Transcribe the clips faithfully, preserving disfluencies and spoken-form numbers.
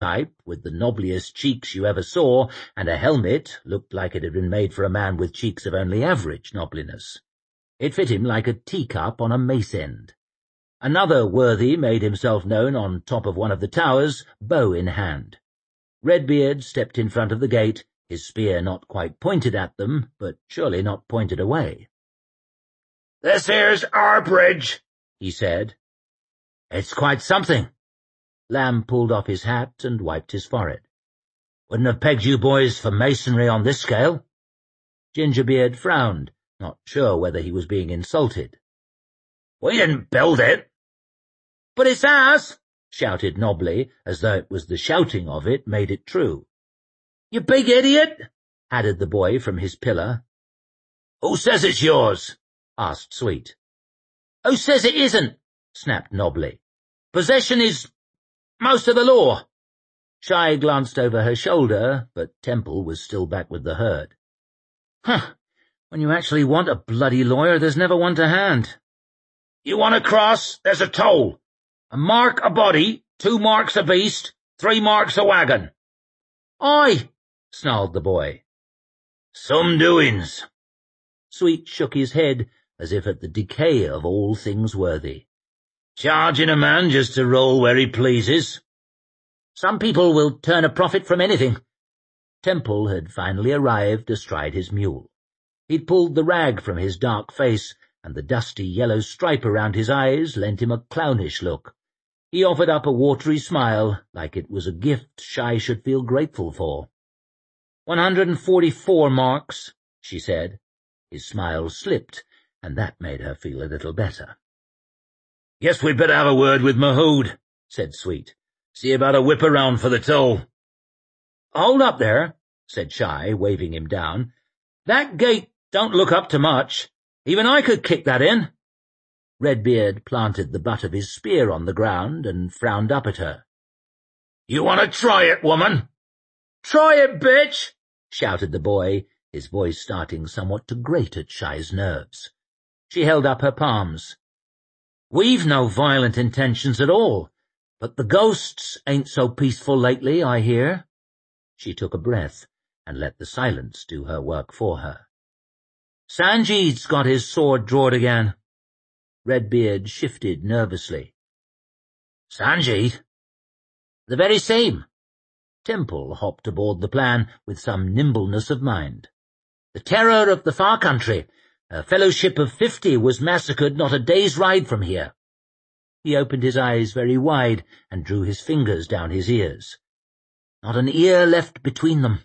type, with the nobbliest cheeks you ever saw, and a helmet looked like it had been made for a man with cheeks of only average nobliness. It fit him like a teacup on a mace-end. Another worthy made himself known on top of one of the towers, bow in hand. Redbeard stepped in front of the gate, his spear not quite pointed at them, but surely not pointed away. "This here's our bridge," he said. "It's quite something." Lamb pulled off his hat and wiped his forehead. "Wouldn't have pegged you boys for masonry on this scale." Gingerbeard frowned, not sure whether he was being insulted. "We didn't build it." "But it's ours," shouted Nobley, as though it was the shouting of it made it true. "You big idiot," added the boy from his pillar. "Who says it's yours?" asked Sweet. "Who says it isn't?" snapped Nobley. "Possession is most of the law." Shy glanced over her shoulder, but Temple was still back with the herd. "Huh, when you actually want a bloody lawyer, there's never one to hand." "You want to cross? There's a toll. A mark a body, two marks a beast, three marks a wagon." "Aye," snarled the boy. "Some doings." Sweet shook his head, as if at the decay of all things worthy. "Charging a man just to roll where he pleases." "Some people will turn a profit from anything." Temple had finally arrived astride his mule. He'd pulled the rag from his dark face, and the dusty yellow stripe around his eyes lent him a clownish look. He offered up a watery smile, like it was a gift Shy should feel grateful for. One hundred and forty-four marks," she said. His smile slipped, and that made her feel a little better. "Guess we'd better have a word with Mahood," said Sweet. "See about a whip around for the toll." "Hold up there," said Shy, waving him down. "That gate don't look up to much. Even I could kick that in." Redbeard planted the butt of his spear on the ground and frowned up at her. "You want to try it, woman?" "Try it, bitch!" shouted the boy, his voice starting somewhat to grate at Shy's nerves. She held up her palms. "We've no violent intentions at all, but the ghosts ain't so peaceful lately, I hear." She took a breath and let the silence do her work for her. "Sanjeev's got his sword drawed again." Redbeard shifted nervously. "Sanjeev?" "The very same." Temple hopped aboard the plan with some nimbleness of mind. "The terror of the far country. A fellowship of fifty was massacred not a day's ride from here." He opened his eyes very wide and drew his fingers down his ears. "Not an ear left between them."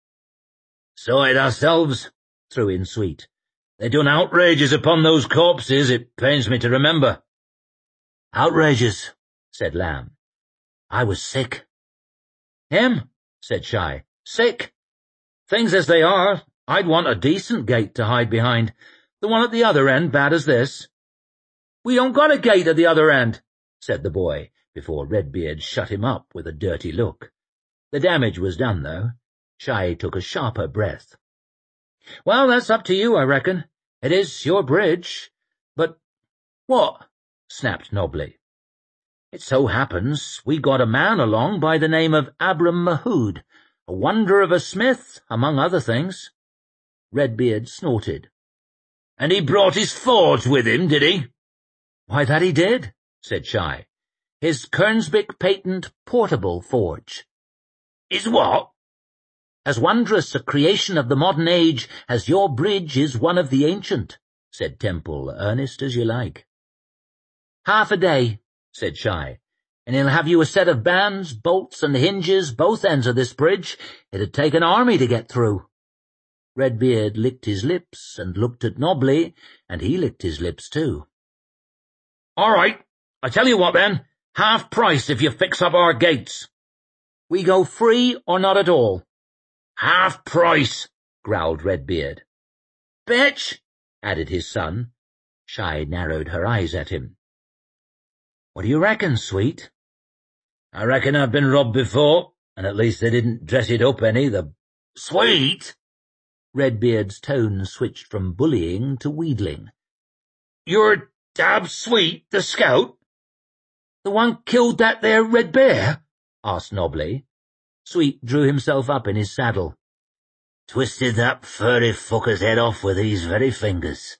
"Saw it ourselves," threw in Sweet. "They done outrages upon those corpses, it pains me to remember." "Outrages," said Lamb. "I was sick." "Him," said Shy. "Sick. Things as they are, I'd want a decent gate to hide behind. The one at the other end bad as this." "We don't got a gate at the other end," said the boy, before Redbeard shut him up with a dirty look. The damage was done, though. Shy took a sharper breath. "Well, that's up to you, I reckon. It is your bridge. But—" "What?" snapped Nobley. "It so happens we got a man along by the name of Abram Mahood, a wonder of a smith, among other things." Redbeard snorted. "And he brought his forge with him, did he?" "Why, that he did," said Shy. "His Kernsbick patent portable forge." "His what?" "As wondrous a creation of the modern age as your bridge is one of the ancient," said Temple, earnest as you like. "Half a day," said Shy, "and he'll have you a set of bands, bolts, and hinges both ends of this bridge. It'd take an army to get through." Redbeard licked his lips and looked at Nobley, and he licked his lips too. "All right, I tell you what then, half price if you fix up our gates." "We go free or not at all." "Half price," growled Redbeard. "Bitch," added his son. Shy narrowed her eyes at him. "What do you reckon, Sweet?" "I reckon I've been robbed before, and at least they didn't dress it up any, the—" "Sweet!" Redbeard's tone switched from bullying to wheedling. "You're Dab Sweet, the scout?" "The one killed that there red bear?" asked Nobly. Sweet drew himself up in his saddle. Twisted that furry fucker's head off with these very fingers.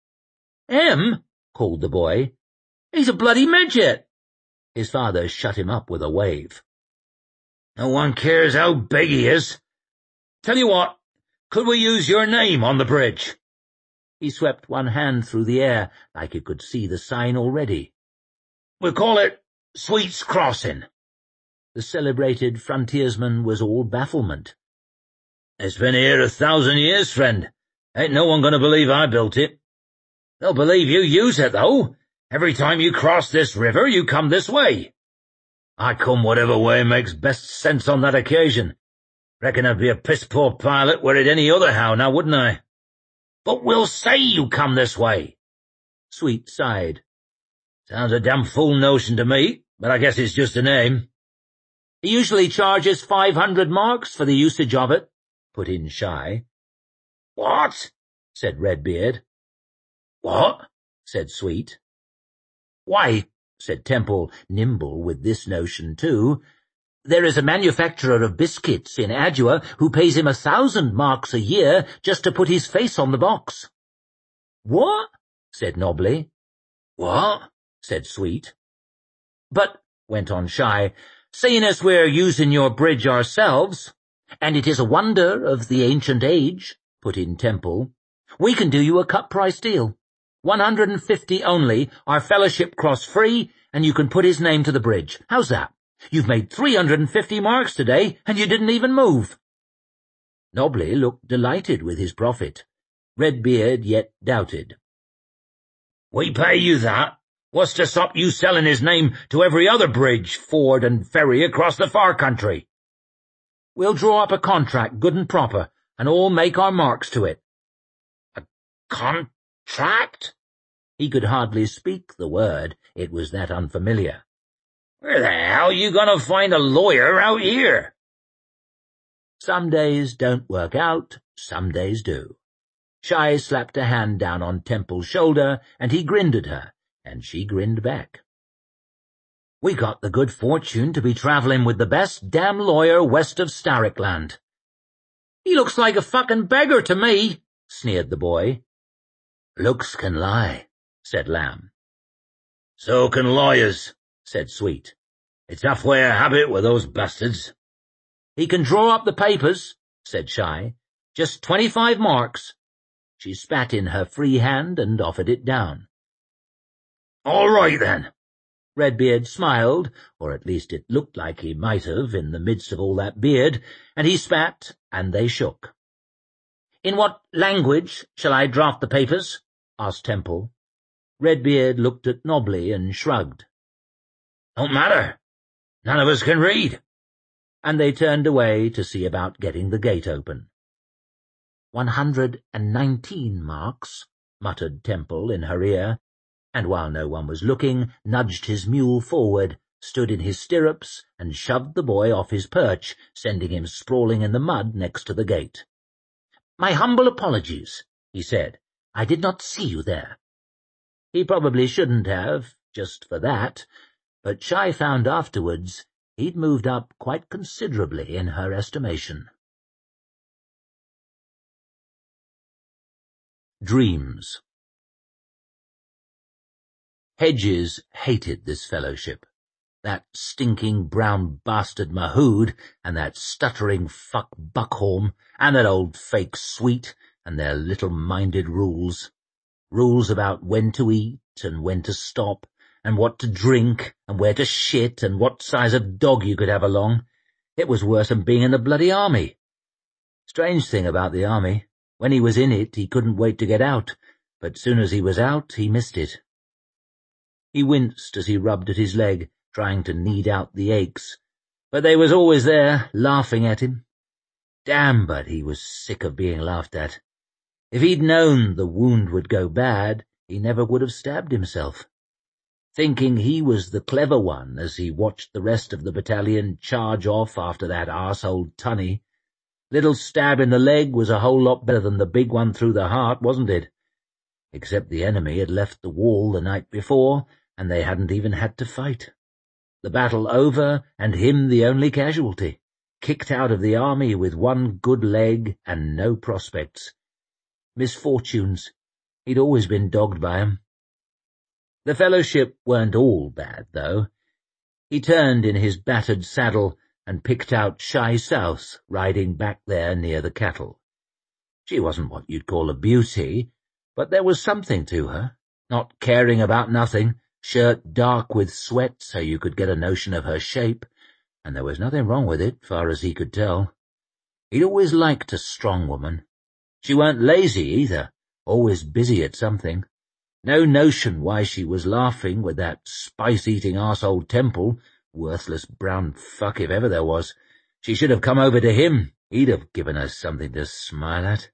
Em, called the boy. He's a bloody midget. His father shut him up with a wave. No one cares how big he is. Tell you what, could we use your name on the bridge? He swept one hand through the air, like he could see the sign already. We'll call it Sweet's Crossing. The celebrated frontiersman was all bafflement. It's been here a thousand years, friend. Ain't no one gonna believe I built it. They'll believe you use it, though. Every time you cross this river, you come this way. I come whatever way makes best sense on that occasion. Reckon I'd be a piss-poor pilot were it any other how, now wouldn't I? But we'll say you come this way. Sweet sighed. Sounds a damn fool notion to me, but I guess it's just a name. He usually charges five hundred marks for the usage of it, put in Shy. What? Said Redbeard. What? Said Sweet. Why, said Temple, nimble with this notion too, there is a manufacturer of biscuits in Adua who pays him a thousand marks a year just to put his face on the box. What? Said Nobly. What? Said Sweet. But, went on Shy, seeing as we're using your bridge ourselves, and it is a wonder of the ancient age, put in Temple, we can do you a cut-price deal. One hundred and fifty only, our fellowship cross free, and you can put his name to the bridge. How's that? You've made three hundred and fifty marks today, and you didn't even move. Nobly looked delighted with his profit. Redbeard yet doubted. We pay you that. What's to stop you selling his name to every other bridge, ford, and ferry across the far country? We'll draw up a contract good and proper, and all make our marks to it. A contract? He could hardly speak the word, it was that unfamiliar. Where the hell are you going to find a lawyer out here? Some days don't work out, some days do. Shy slapped a hand down on Temple's shoulder, and he grinned at her, and she grinned back. We got the good fortune to be travelling with the best damn lawyer west of Starrickland. He looks like a fucking beggar to me, sneered the boy. Looks can lie, said Lamb. So can lawyers, said Sweet. It's halfway a habit with those bastards. He can draw up the papers, said Shy. Just twenty-five marks. She spat in her free hand and offered it down. All right, then. Redbeard smiled, or at least it looked like he might have in the midst of all that beard, and he spat, and they shook. In what language shall I draft the papers? Asked Temple. Redbeard looked at Nobly and shrugged. Don't matter. None of us can read. And they turned away to see about getting the gate open. One hundred and nineteen marks, muttered Temple in her ear, and while no one was looking, nudged his mule forward, stood in his stirrups, and shoved the boy off his perch, sending him sprawling in the mud next to the gate. My humble apologies, he said. I did not see you there. He probably shouldn't have, just for that, but Shy found afterwards he'd moved up quite considerably in her estimation. Dreams. Hedges hated this fellowship. That stinking brown bastard Mahood, and that stuttering fuck Buckhorn, and that old fake Sweet, and their little-minded rules. Rules about when to eat, and when to stop, and what to drink, and where to shit, and what size of dog you could have along. It was worse than being in the bloody army. Strange thing about the army. When he was in it, he couldn't wait to get out, but soon as he was out, he missed it. He winced as he rubbed at his leg, trying to knead out the aches, but they was always there, laughing at him. Damn, but he was sick of being laughed at. If he'd known the wound would go bad, he never would have stabbed himself. Thinking he was the clever one as he watched the rest of the battalion charge off after that arsehole Tunney. Little stab in the leg was a whole lot better than the big one through the heart, wasn't it? Except the enemy had left the wall the night before, and they hadn't even had to fight. the battle over and him the only casualty, kicked out of the army with one good leg and no prospects. Misfortunes. He'd always been dogged by 'em. The fellowship weren't all bad, though. He turned in his battered saddle and picked out Shy South, riding back there near the cattle. She wasn't what you'd call a beauty, but there was something to her, not caring about nothing, shirt dark with sweat so you could get a notion of her shape, and there was nothing wrong with it, far as he could tell. He'd always liked a strong woman. She weren't lazy either, always busy at something. No notion why she was laughing with that spice-eating arsehole Temple, worthless brown fuck if ever there was. She should have come over to him. He'd have given her something to smile at.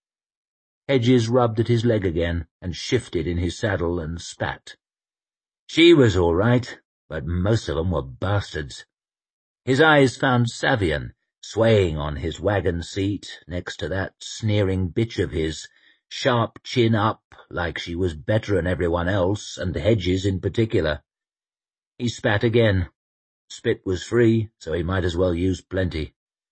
Hedges rubbed at his leg again and shifted in his saddle and spat. She was all right, but most of 'em were bastards. His eyes found Savian, swaying on his wagon seat next to that sneering bitch of his, sharp chin up like she was better'n everyone else, and Hedges in particular. He spat again. Spit was free, so he might as well use plenty.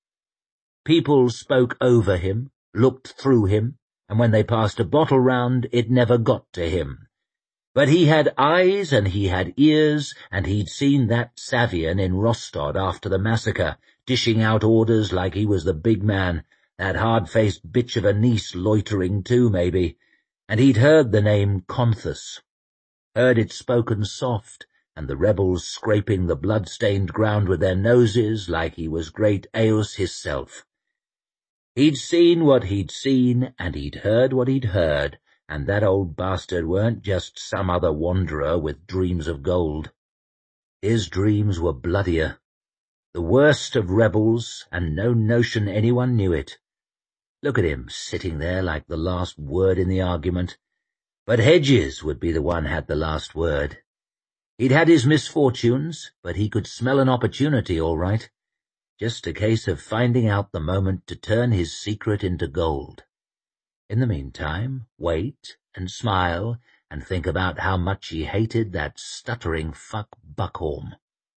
People spoke over him, looked through him, and when they passed a bottle round, it never got to him. But he had eyes and he had ears, and he'd seen that Savian in Rostod after the massacre, dishing out orders like he was the big man, that hard-faced bitch of a niece loitering too, maybe, and he'd heard the name Conthus, heard it spoken soft, and the rebels scraping the blood-stained ground with their noses like he was great Eos hisself. He'd seen what he'd seen, and he'd heard what he'd heard, and that old bastard weren't just some other wanderer with dreams of gold. His dreams were bloodier. The worst of rebels, and no notion anyone knew it. Look at him sitting there like the last word in the argument. But Hedges would be the one had the last word. He'd had his misfortunes, but he could smell an opportunity all right. Just a case of finding out the moment to turn his secret into gold. In the meantime, wait and smile and think about how much he hated that stuttering fuck Buckhorn.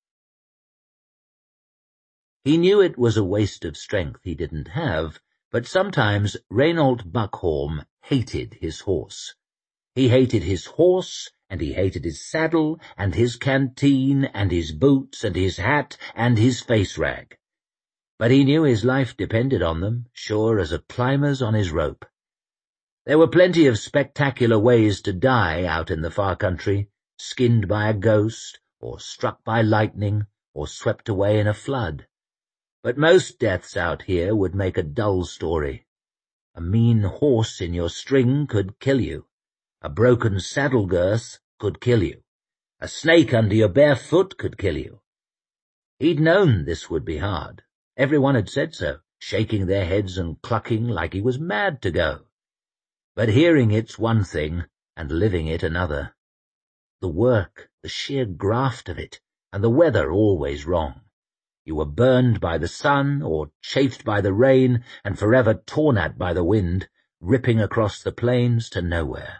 He knew it was a waste of strength he didn't have, but sometimes Reynold Buckhorn hated his horse. He hated his horse, and he hated his saddle, and his canteen, and his boots, and his hat, and his face-rag. But he knew his life depended on them, sure as a climber's on his rope. There were plenty of spectacular ways to die out in the far country, skinned by a ghost, or struck by lightning, or swept away in a flood. But most deaths out here would make a dull story. A mean horse in your string could kill you. A broken saddle girth could kill you. A snake under your bare foot could kill you. He'd known this would be hard. Everyone had said so, shaking their heads and clucking like he was mad to go. But hearing it's one thing, and living it another. The work, the sheer graft of it, and the weather always wrong. You were burned by the sun, or chafed by the rain, and forever torn at by the wind, ripping across the plains to nowhere.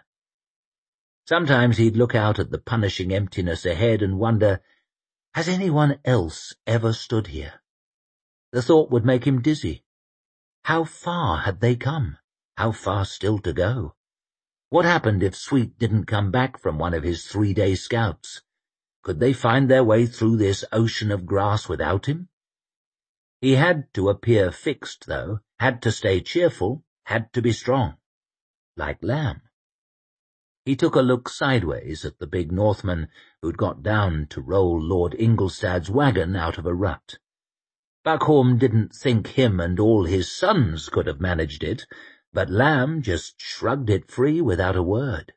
Sometimes he'd look out at the punishing emptiness ahead and wonder, has anyone else ever stood here? The thought would make him dizzy. How far had they come? How far still to go? What happened if Sweet didn't come back from one of his three-day scouts? Could they find their way through this ocean of grass without him? He had to appear fixed, though, had to stay cheerful, had to be strong. Like Lamb. He took a look sideways at the big Northman who'd got down to roll Lord Inglestad's wagon out of a rut. Buckhorn didn't think him and all his sons could have managed it, but Lamb just shrugged it free without a word.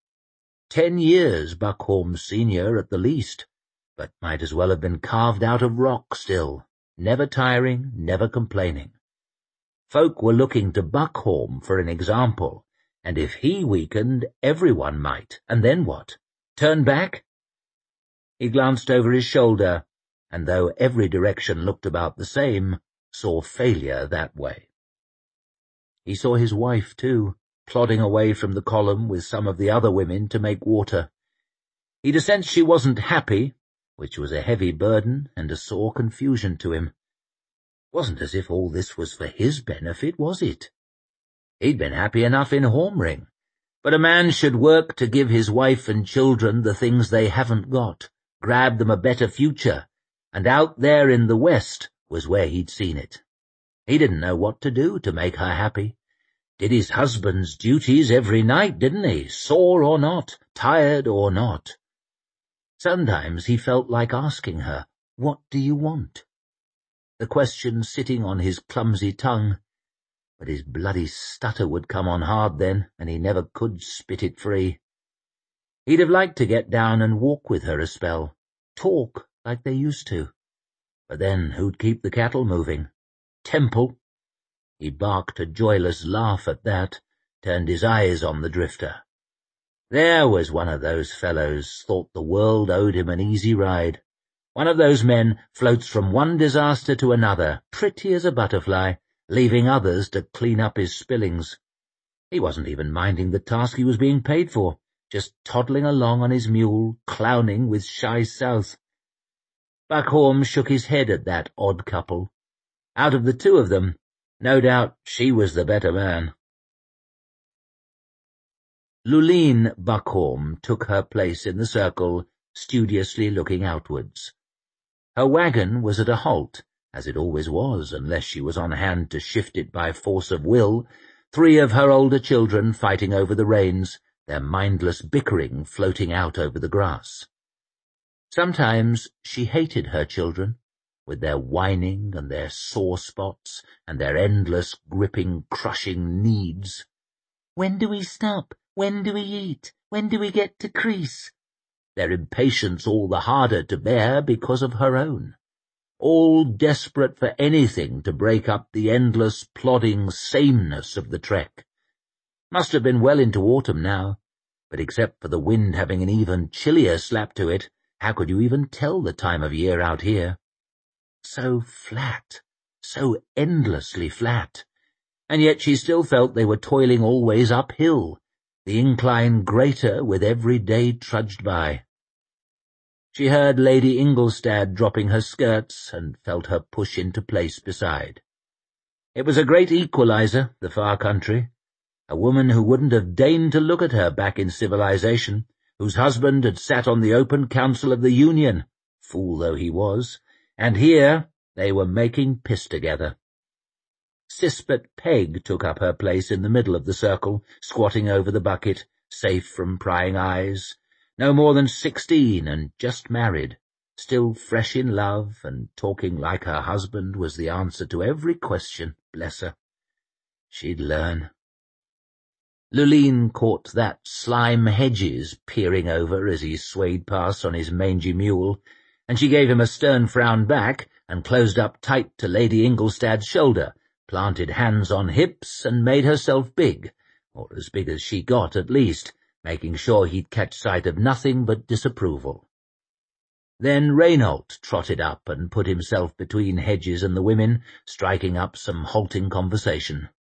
Ten years Buckhorn senior at the least, but might as well have been carved out of rock still, never tiring, never complaining. Folk were looking to Buckhorn for an example, and if he weakened, everyone might, and then what? Turn back? He glanced over his shoulder, and though every direction looked about the same, saw failure that way. He saw his wife, too, plodding away from the column with some of the other women to make water. He'd a sense she wasn't happy, which was a heavy burden and a sore confusion to him. Wasn't as if all this was for his benefit, was it? He'd been happy enough in Hormring, but a man should work to give his wife and children the things they haven't got, grab them a better future, and out there in the West was where he'd seen it. He didn't know what to do to make her happy. Did his husband's duties every night, didn't he, sore or not, tired or not. Sometimes he felt like asking her, "What do you want?" The question sitting on his clumsy tongue, but his bloody stutter would come on hard then, and he never could spit it free. He'd have liked to get down and walk with her a spell, talk like they used to. But then who'd keep the cattle moving? Temple? He barked a joyless laugh at that, turned his eyes on the drifter. There was one of those fellows thought the world owed him an easy ride. One of those men floats from one disaster to another, pretty as a butterfly, leaving others to clean up his spillings. He wasn't even minding the task he was being paid for, just toddling along on his mule, clowning with shy South. Buckhorn shook his head at that odd couple. Out of the two of them, no doubt she was the better man. Lurline Buckhorn took her place in the circle, studiously looking outwards. Her wagon was at a halt, as it always was, unless she was on hand to shift it by force of will, three of her older children fighting over the reins, their mindless bickering floating out over the grass. Sometimes she hated her children, with their whining and their sore spots and their endless gripping, crushing needs. "When do we stop? When do we eat? When do we get to crease?" Their impatience all the harder to bear because of her own. All desperate for anything to break up the endless, plodding sameness of the trek. Must have been well into autumn now, but except for the wind having an even chillier slap to it, how could you even tell the time of year out here? So flat, so endlessly flat, and yet she still felt they were toiling always uphill, the incline greater with every day trudged by. She heard Lady Ingolstad dropping her skirts and felt her push into place beside. It was a great equalizer, the far country. A woman who wouldn't have deigned to look at her back in civilization, whose husband had sat on the open council of the Union, fool though he was, and here they were making piss together. Sispert Pegg took up her place in the middle of the circle, squatting over the bucket, safe from prying eyes, no more than sixteen and just married, still fresh in love and talking like her husband was the answer to every question, bless her. She'd learn. Lurline caught that Slime Hedges peering over as he swayed past on his mangy mule, and she gave him a stern frown back and closed up tight to Lady Ingolstad's shoulder, planted hands on hips and made herself big, or as big as she got at least, making sure he'd catch sight of nothing but disapproval. Then Raynault trotted up and put himself between Hedges and the women, striking up some halting conversation.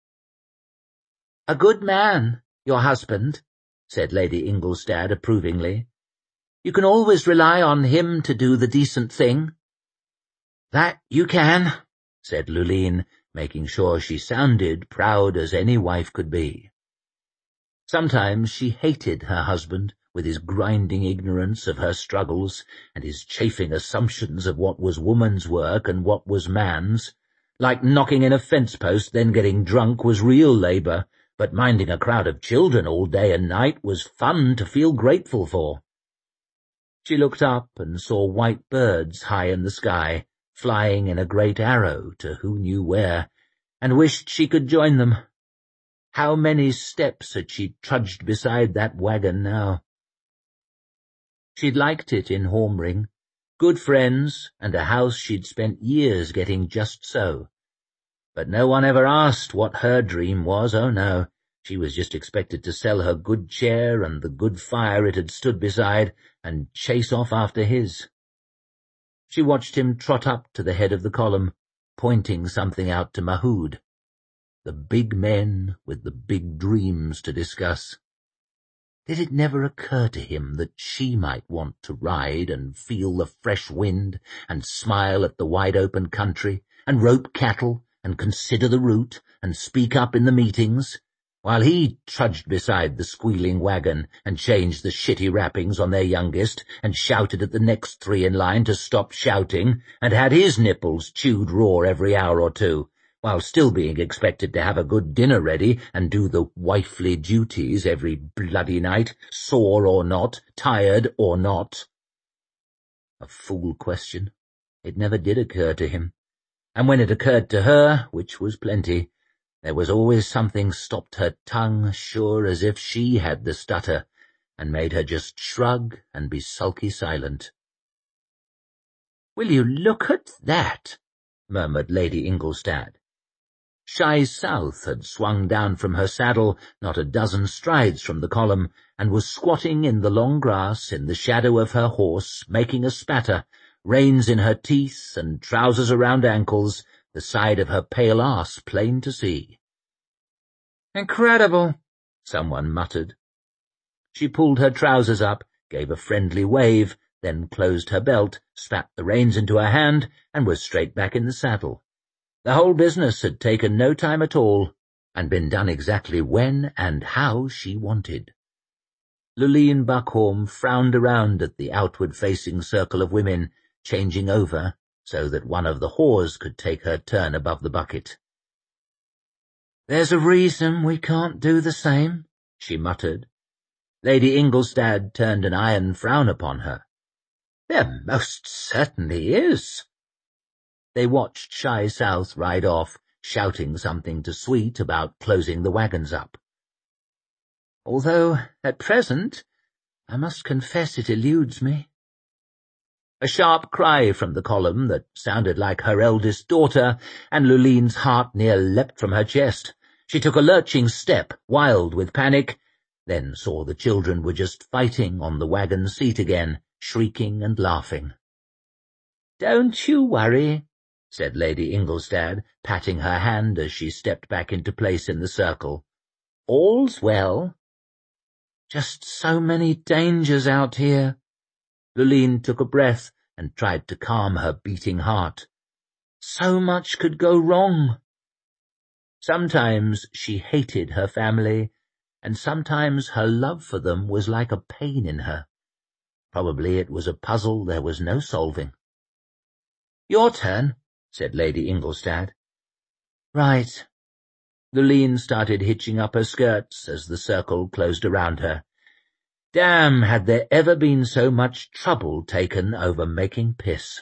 "A good man, your husband," said Lady Ingolstad approvingly. "You can always rely on him to do the decent thing." "That you can," said Lurline, making sure she sounded proud as any wife could be. Sometimes she hated her husband, with his grinding ignorance of her struggles and his chafing assumptions of what was woman's work and what was man's. Like knocking in a fence-post, then getting drunk was real labour, but minding a crowd of children all day and night was fun to feel grateful for. She looked up and saw white birds high in the sky, flying in a great arrow to who knew where, and wished she could join them. How many steps had she trudged beside that wagon now? She'd liked it in Hormring, good friends and a house she'd spent years getting just so. But no one ever asked what her dream was, oh no. She was just expected to sell her good chair and the good fire it had stood beside and chase off after his. She watched him trot up to the head of the column, pointing something out to Mahood. The big men with the big dreams to discuss. Did it never occur to him that she might want to ride and feel the fresh wind and smile at the wide-open country and rope cattle and consider the route and speak up in the meetings, while he trudged beside the squealing wagon and changed the shitty wrappings on their youngest and shouted at the next three in line to stop shouting and had his nipples chewed raw every hour or two, while still being expected to have a good dinner ready and do the wifely duties every bloody night, sore or not, tired or not? A fool question. It never did occur to him, and when it occurred to her, which was plenty, there was always something stopped her tongue, sure as if she had the stutter, and made her just shrug and be sulky silent. "Will you look at that?" murmured Lady Ingolstadt. Shy South had swung down from her saddle not a dozen strides from the column, and was squatting in the long grass in the shadow of her horse, making a spatter, reins in her teeth and trousers around ankles, the side of her pale arse plain to see. "Incredible," someone muttered. She pulled her trousers up, gave a friendly wave, then closed her belt, spat the reins into her hand, and was straight back in the saddle. The whole business had taken no time at all, and been done exactly when and how she wanted. Lurline Buckhorn frowned around at the outward-facing circle of women, changing over so that one of the whores could take her turn above the bucket. "There's a reason we can't do the same," she muttered. Lady Ingolstadt turned an iron frown upon her. "There most certainly is." They watched Shy South ride off, shouting something to Sweet about closing the wagons up. "Although, at present, I must confess it eludes me." A sharp cry from the column that sounded like her eldest daughter, and Lurline's heart near leapt from her chest. She took a lurching step, wild with panic, then saw the children were just fighting on the wagon seat again, shrieking and laughing. "Don't you worry," said Lady Ingolstadt, patting her hand as she stepped back into place in the circle. "All's well." "Just so many dangers out here." Lurline took a breath and tried to calm her beating heart. So much could go wrong. Sometimes she hated her family, and sometimes her love for them was like a pain in her. Probably it was a puzzle there was no solving. "Your turn," said Lady Ingolstadt. "Right." Lurline started hitching up her skirts as the circle closed around her. Damn, had there ever been so much trouble taken over making piss.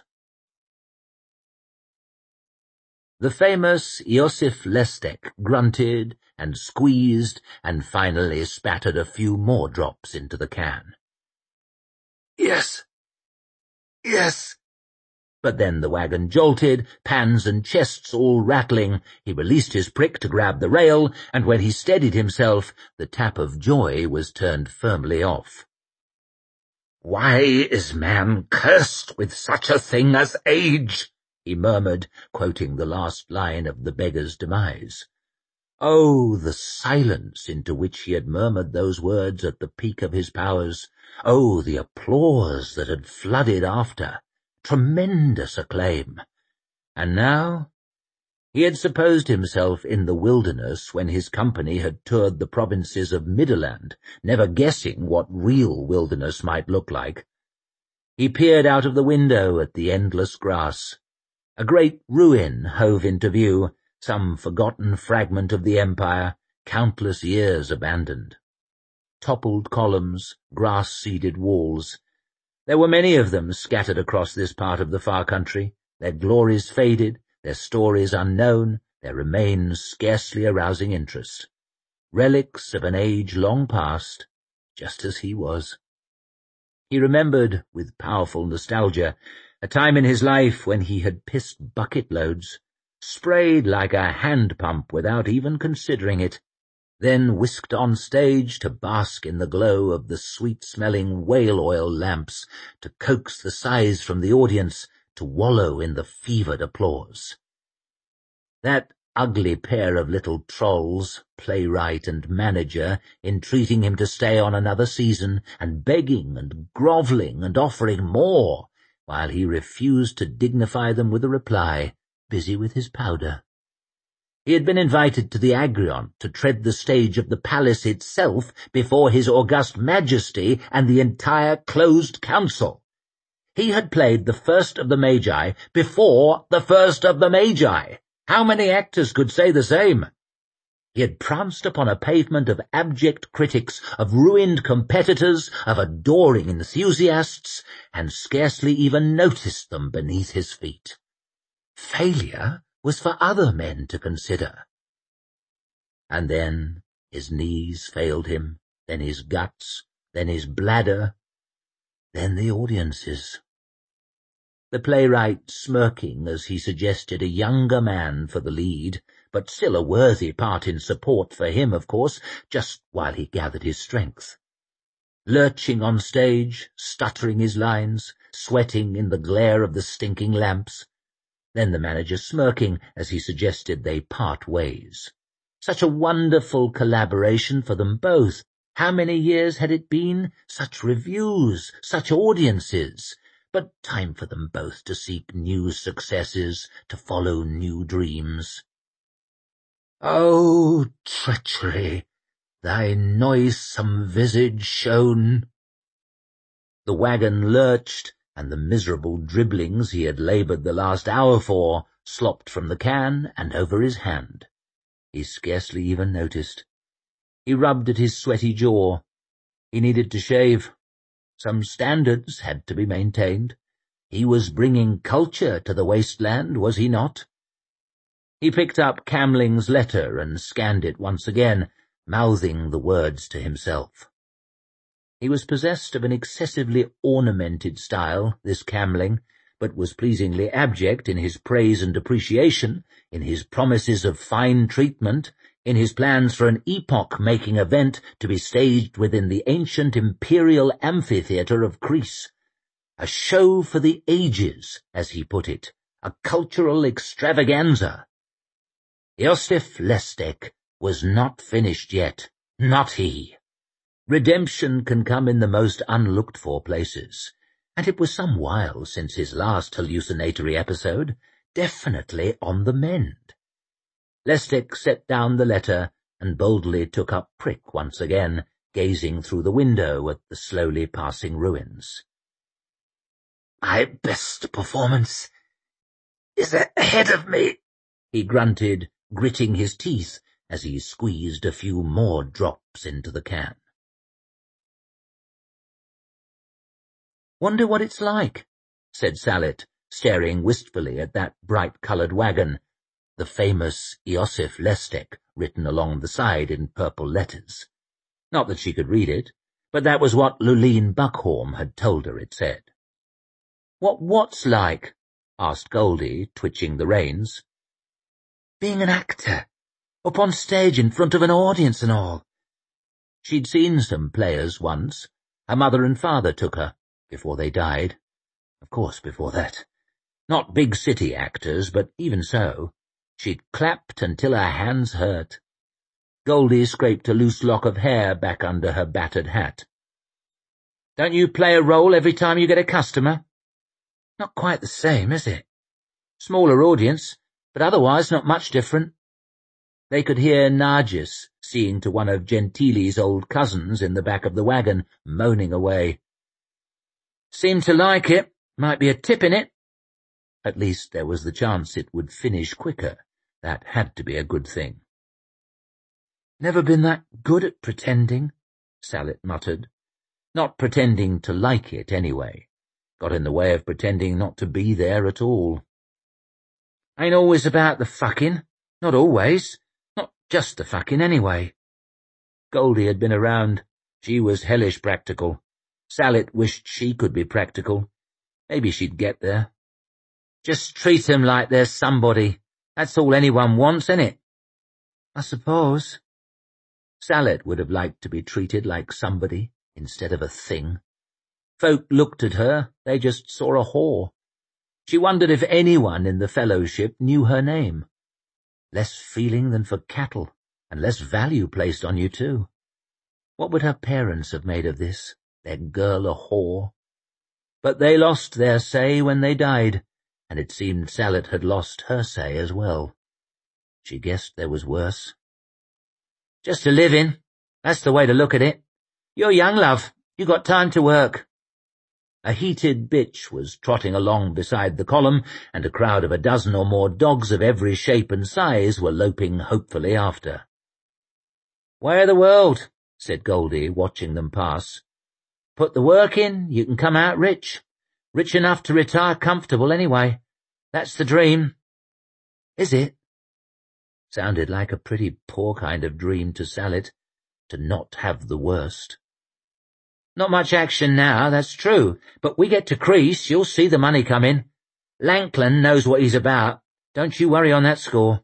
The famous Iosif Lestek grunted and squeezed and finally spattered a few more drops into the can. "Yes, yes." But then the wagon jolted, pans and chests all rattling. He released his prick to grab the rail, and when he steadied himself, the tap of joy was turned firmly off. "Why is man cursed with such a thing as age?" he murmured, quoting the last line of The Beggar's Demise. Oh, the silence into which he had murmured those words at the peak of his powers! Oh, the applause that had flooded after! Tremendous acclaim! And now he had supposed himself in the wilderness when his company had toured the provinces of Midderland, never guessing what real wilderness might look like. He peered out of the window at the endless grass. A great ruin hove into view, some forgotten fragment of the empire, countless years abandoned. Toppled columns, grass-seeded walls. There were many of them scattered across this part of the far country, their glories faded, their stories unknown, their remains scarcely arousing interest. Relics of an age long past, just as he was. He remembered, with powerful nostalgia, a time in his life when he had pissed bucket-loads, sprayed like a hand-pump without even considering it, then whisked on stage to bask in the glow of the sweet-smelling whale-oil lamps, to coax the sighs from the audience, to wallow in the fevered applause. That ugly pair of little trolls, playwright and manager, entreating him to stay on another season, and begging and grovelling and offering more, while he refused to dignify them with a reply, busy with his powder. He had been invited to the Agrion to tread the stage of the palace itself before his august majesty and the entire closed council. He had played the first of the Magi before the first of the Magi. How many actors could say the same? He had pranced upon a pavement of abject critics, of ruined competitors, of adoring enthusiasts, and scarcely even noticed them beneath his feet. Failure was for other men to consider. And then his knees failed him, then his guts, then his bladder, then the audiences. The playwright smirking as he suggested a younger man for the lead, but still a worthy part in support for him, of course, just while he gathered his strength. Lurching on stage, stuttering his lines, sweating in the glare of the stinking lamps. Then the manager smirking as he suggested they part ways. Such a wonderful collaboration for them both. How many years had it been? Such reviews, such audiences. But time for them both to seek new successes, to follow new dreams. Oh, treachery, thy noisome visage shone. The wagon lurched, and the miserable dribblings he had laboured the last hour for slopped from the can and over his hand. He scarcely even noticed. He rubbed at his sweaty jaw. He needed to shave. Some standards had to be maintained. He was bringing culture to the wasteland, was he not? He picked up Camling's letter and scanned it once again, mouthing the words to himself. He was possessed of an excessively ornamented style, this Camling, but was pleasingly abject in his praise and appreciation, in his promises of fine treatment, in his plans for an epoch-making event to be staged within the ancient imperial amphitheatre of Greece. A show for the ages, as he put it, a cultural extravaganza. Iosif Lestek was not finished yet, not he. Redemption can come in the most unlooked-for places, and it was some while since his last hallucinatory episode, definitely on the mend. Lestek set down the letter and boldly took up Prick once again, gazing through the window at the slowly passing ruins. "My best performance is ahead of me," he grunted, gritting his teeth as he squeezed a few more drops into the can. "Wonder what it's like," said Sallet, staring wistfully at that bright-coloured wagon, the famous Iosif Lestek written along the side in purple letters. Not that she could read it, but that was what Lurline Buckhorn had told her it said. "What what's like?" asked Goldie, twitching the reins. "Being an actor, up on stage in front of an audience and all." She'd seen some players once. Her mother and father took her, before they died. Of course, before that. Not big city actors, but even so. She'd clapped until her hands hurt. Goldie scraped a loose lock of hair back under her battered hat. "Don't you play a role every time you get a customer?" "Not quite the same, is it? Smaller audience, but otherwise not much different." They could hear Nargis, seeing to one of Gentili's old cousins in the back of the wagon, moaning away. "Seemed to like it. Might be a tip in it." At least there was the chance it would finish quicker. That had to be a good thing. "Never been that good at pretending," Sallet muttered. Not pretending to like it, anyway. Got in the way of pretending not to be there at all. "Ain't always about the fucking. Not always. Not just the fucking, anyway." Goldie had been around. She was hellish practical. Sallet wished she could be practical. Maybe she'd get there. "Just treat 'em like they're somebody. That's all anyone wants, innit?" "I suppose." Sallet would have liked to be treated like somebody instead of a thing. Folk looked at her, they just saw a whore. She wondered if anyone in the fellowship knew her name. less feeling than for cattle, and less value placed on you too. What would her parents have made of this, their girl a whore? But they lost their say when they died, and it seemed Sallet had lost her say as well. She guessed there was worse. Just to live in, that's the way to look at it. You're young, love. You got time to work. A heated bitch was trotting along beside the column, and a crowd of a dozen or more dogs of every shape and size were loping hopefully after. "Way of the world," said Goldie, watching them pass. "Put the work in, you can come out rich. Rich enough to retire comfortable anyway. That's the dream." "Is it?" Sounded like a pretty poor kind of dream to Sallet, to not have the worst. "Not much action now, that's true, but we get to Crease, you'll see the money come in. Lankland knows what he's about. Don't you worry on that score."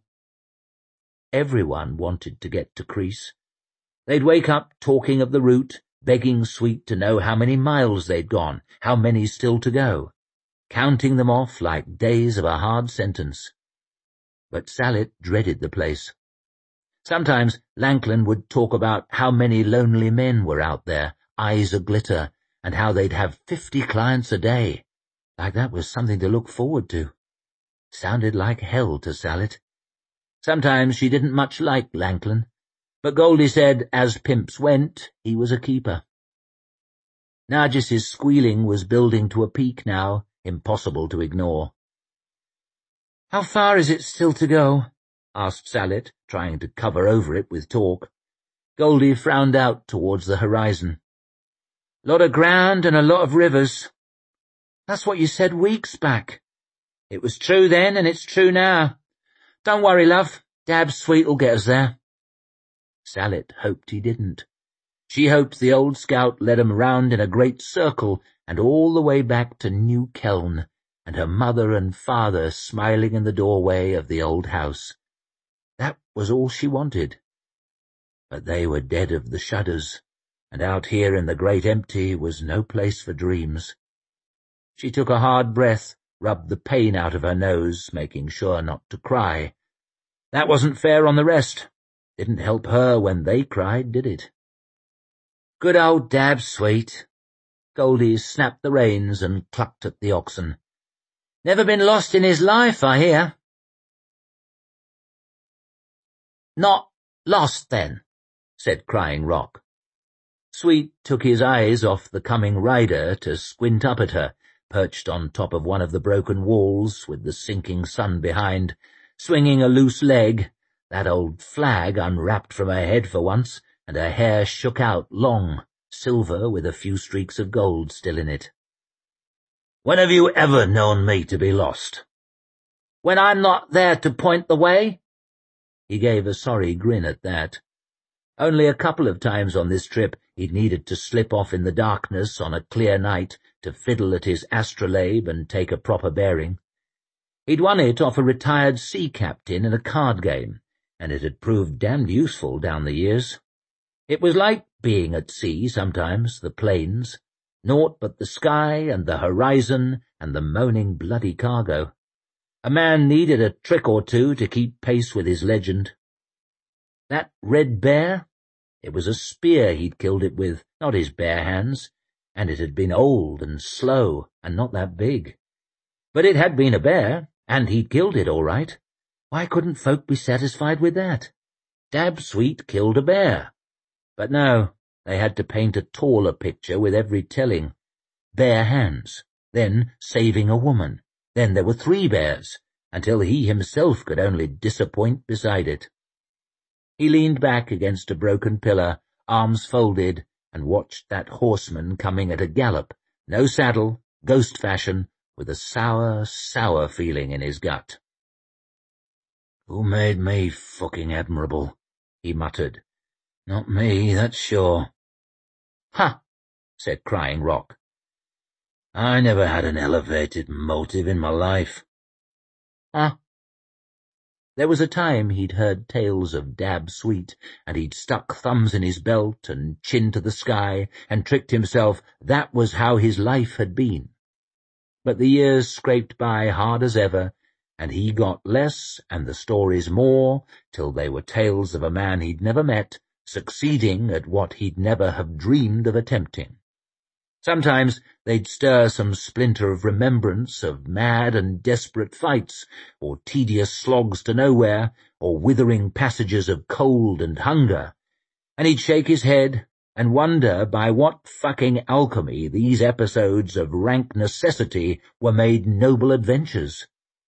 Everyone wanted to get to Crease. They'd wake up talking of the route, begging Sweet to know how many miles they'd gone, how many still to go, counting them off like days of a hard sentence. But Sallet dreaded the place. Sometimes Lankland would talk about how many lonely men were out there, eyes a-glitter, and how they'd have fifty clients a day, like that was something to look forward to. Sounded like hell to Sallet. Sometimes she didn't much like Lankland, but Goldie said as pimps went, he was a keeper. Nargis's squealing was building to a peak now, impossible to ignore. "How far is it still to go?" asked Sallet, trying to cover over it with talk. Goldie frowned out towards the horizon. "Lot of ground and a lot of rivers." "That's what you said weeks back." "It was true then, and it's true now. Don't worry, love. Dab Sweet'll get us there." Sallet hoped he didn't. She hoped the old scout led 'em round in a great circle and all the way back to New Keln, and her mother and father smiling in the doorway of the old house. That was all she wanted. But they were dead of the shudders, and out here in the great empty was no place for dreams. She took a hard breath, rubbed the pain out of her nose, making sure not to cry. That wasn't fair on the rest. Didn't help her when they cried, did it? Good old Dab Sweet. Goldie snapped the reins and clucked at the oxen. Never been lost in his life, I hear. Not lost, then, said Crying Rock. Sweet took his eyes off the coming rider to squint up at her, perched on top of one of the broken walls with the sinking sun behind, swinging a loose leg, that old flag unwrapped from her head for once, and her hair shook out long, silver with a few streaks of gold still in it. When have you ever known me to be lost? When I'm not there to point the way? He gave a sorry grin at that. Only a couple of times on this trip he'd needed to slip off in the darkness on a clear night to fiddle at his astrolabe and take a proper bearing. He'd won it off a retired sea captain in a card game, and it had proved damned useful down the years. It was like being at sea sometimes, the plains, naught but the sky and the horizon and the moaning bloody cargo. A man needed a trick or two to keep pace with his legend. That red bear? It was a spear he'd killed it with, not his bare hands, and it had been old and slow and not that big. But it had been a bear, and he'd killed it all right. Why couldn't folk be satisfied with that? Dab Sweet killed a bear. But no, they had to paint a taller picture with every telling. Bare hands, then saving a woman, then there were three bears, until he himself could only disappoint beside it. He leaned back against a broken pillar, arms folded, and watched that horseman coming at a gallop, no saddle, ghost fashion, with a sour, sour feeling in his gut. Who made me fucking admirable? He muttered. Not me, that's sure. Ha! said Crying Rock. I never had an elevated motive in my life. Huh? There was a time he'd heard tales of Dab Sweet, and he'd stuck thumbs in his belt and chin to the sky, and tricked himself that was how his life had been. But the years scraped by hard as ever, and he got less and the stories more, till they were tales of a man he'd never met, succeeding at what he'd never have dreamed of attempting. Sometimes they'd stir some splinter of remembrance of mad and desperate fights, or tedious slogs to nowhere, or withering passages of cold and hunger, and he'd shake his head and wonder by what fucking alchemy these episodes of rank necessity were made noble adventures.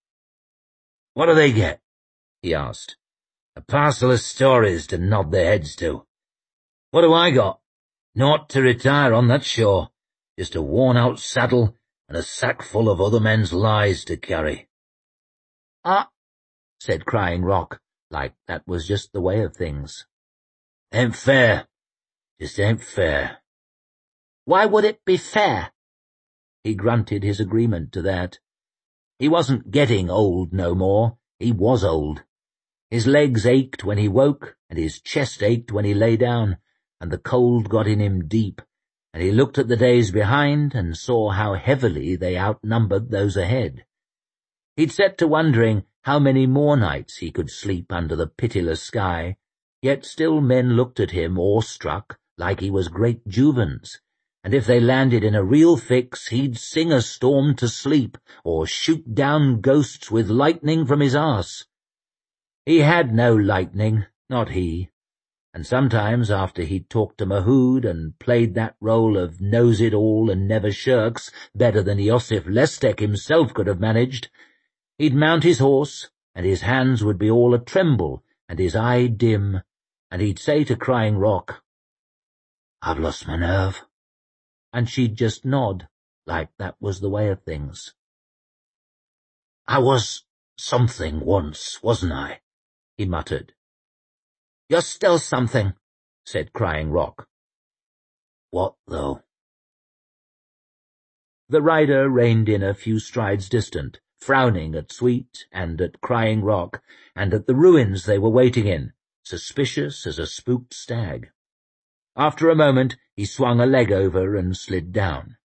"What do they get?" he asked. "A parcel of stories to nod their heads to. What do I got? Naught to retire on, that's sure. Just a worn-out saddle and a sack full of other men's lies to carry." "Ah," said Crying Rock, like that was just the way of things. "Ain't fair. Just ain't fair." "Why would it be fair?" He grunted his agreement to that. He wasn't getting old no more, he was old. His legs ached when he woke, and his chest ached when he lay down, and the cold got in him deep, and he looked at the days behind and saw how heavily they outnumbered those ahead. He'd set to wondering how many more nights he could sleep under the pitiless sky, yet still men looked at him awestruck like he was great Juvens, and if they landed in a real fix he'd sing a storm to sleep or shoot down ghosts with lightning from his arse. He had no lightning, not he, and sometimes after he'd talked to Mahood and played that role of knows-it-all and never shirks better than Iosif Lestek himself could have managed, he'd mount his horse, and his hands would be all a-tremble and his eye dim, and he'd say to Crying Rock, "I've lost my nerve," and she'd just nod, like that was the way of things. "I was something once, wasn't I?" he muttered. "You're still something," said Crying Rock. "What, though?" The rider reined in a few strides distant, frowning at Sweet and at Crying Rock and at the ruins they were waiting in, suspicious as a spooked stag. After a moment he swung a leg over and slid down.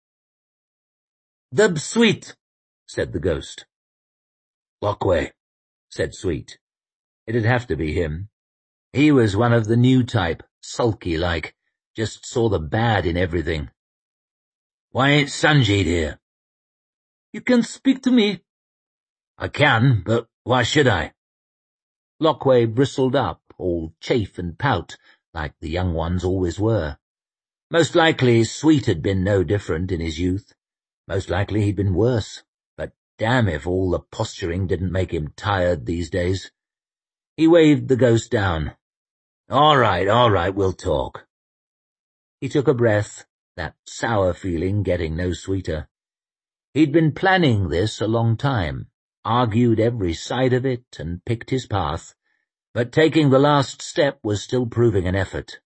"Dub Sweet," said the ghost. "Lockway," said Sweet. It'd have to be him. He was one of the new type, sulky-like, just saw the bad in everything. "Why ain't Sanjeed here?" "You can speak to me." "I can, but why should I?" Lockway bristled up, all chafe and pout, like the young ones always were. Most likely Sweet had been no different in his youth. Most likely he'd been worse, but damn if all the posturing didn't make him tired these days. He waved the ghost down. "All right, all right, we'll talk." He took a breath, that sour feeling getting no sweeter. He'd been planning this a long time, argued every side of it and picked his path, but taking the last step was still proving an effort.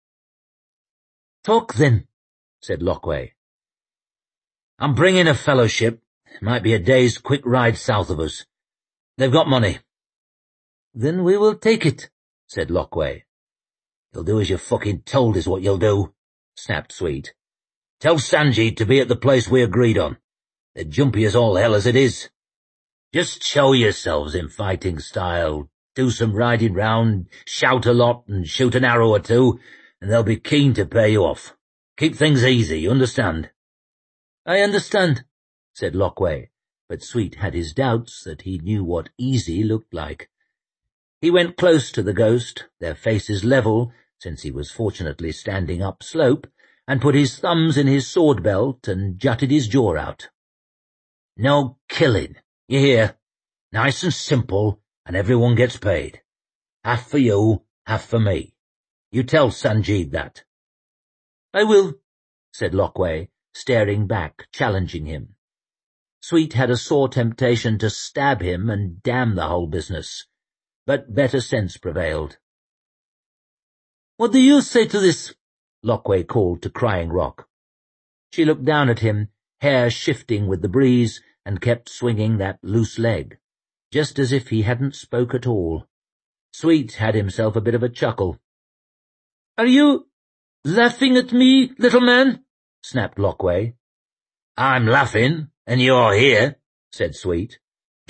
"Talk, then," said Lockway. "I'm bringing a fellowship. It might be a day's quick ride south of us. They've got money." "Then we will take it," said Lockway. "You'll do as you're fucking told is what you'll do," snapped Sweet. "Tell Sanjeed to be at the place we agreed on. They're jumpy as all hell as it is. Just show yourselves in fighting style, do some riding round, shout a lot and shoot an arrow or two, and they'll be keen to pay you off. Keep things easy, you understand?" "I understand," said Lockway, but Sweet had his doubts that he knew what easy looked like. He went close to the ghost, their faces level, since he was fortunately standing up slope, and put his thumbs in his sword belt and jutted his jaw out. "No killing, you hear? Nice and simple, and everyone gets paid. Half for you, half for me. You tell Sanjeed that." "I will," said Lockway, staring back, challenging him. Sweet had a sore temptation to stab him and damn the whole business, but better sense prevailed. "What do you say to this?" Lockway called to Crying Rock. She looked down at him, hair shifting with the breeze, and kept swinging that loose leg, just as if he hadn't spoke at all. Sweet had himself a bit of a chuckle. "Are you laughing at me, little man?" snapped Lockway. "I'm laughing, and you're here," said Sweet.